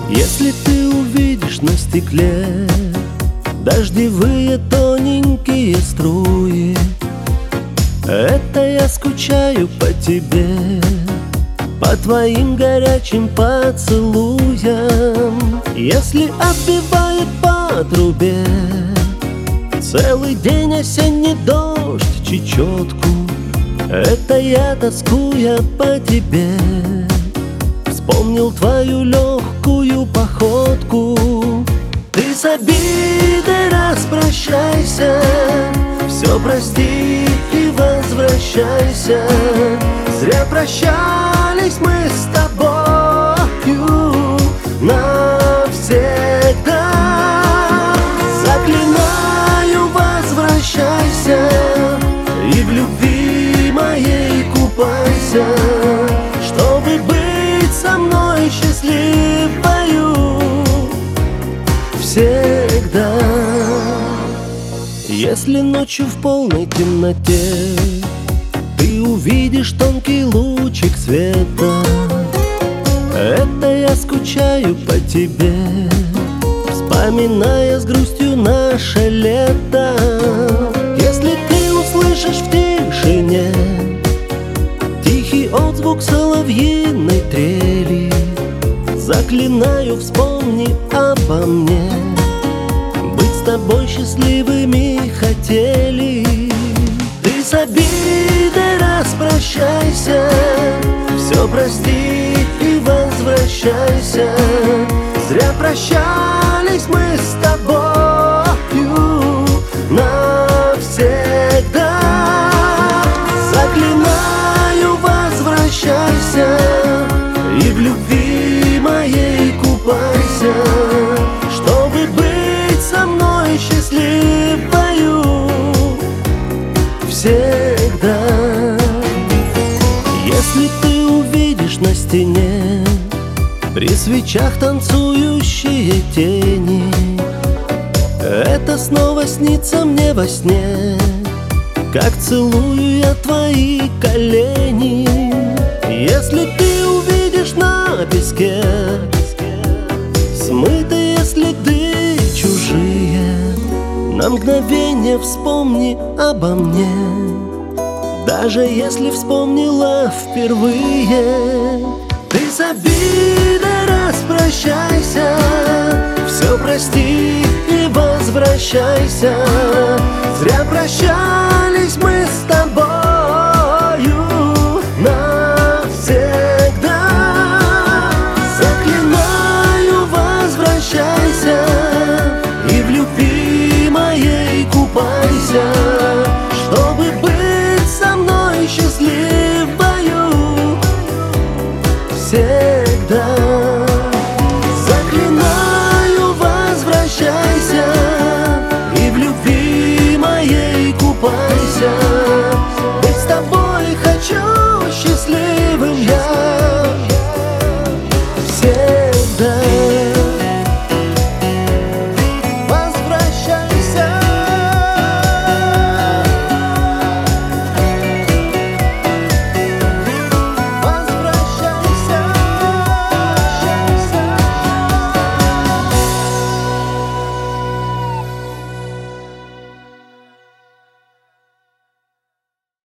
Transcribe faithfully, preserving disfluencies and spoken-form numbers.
Если ты увидишь на стекле дождевые тоненькие струи, это я скучаю по тебе, по твоим горячим поцелуям. Если отбивает по трубе целый день осенний дождь чечетку, это я, тоскуя по тебе, вспомнил твою легкую походку. Ты с обидой распрощайся, все прости и возвращайся. Зря прощались мы с тобою навсегда. Заклинаю, возвращайся и в любви моей купайся, чтобы быть со мной счастливою всегда. Если ночью в полной темноте ты увидишь тонкий лучик света, это я скучаю по тебе, вспоминая с грустью наше лето. Если ты услышишь в тишине тихий отзвук соловьиной трели, заклинаю, вспомни обо мне, быть с тобой счастливыми хотели. Ты с обидой распрощайся, все прости и возвращайся. Зря прощались мы с тобою навсегда. Заклинаю, возвращайся и в любви моей купайся, чтобы быть со мной счастливою всегда. Если ты увидишь на стене при свечах танцующие тени, это снова снится мне во сне, как целую я твои колени. Если ты увидишь на песке смытые следы чужие, на мгновение вспомни обо мне, даже если вспомнила впервые. Ты с обидой распрощайся, все прости и возвращайся. Зря прощались мы с тобою навсегда. Заклинаю, возвращайся и в любви моей купайся, чтобы быть со мной счастливою всегда.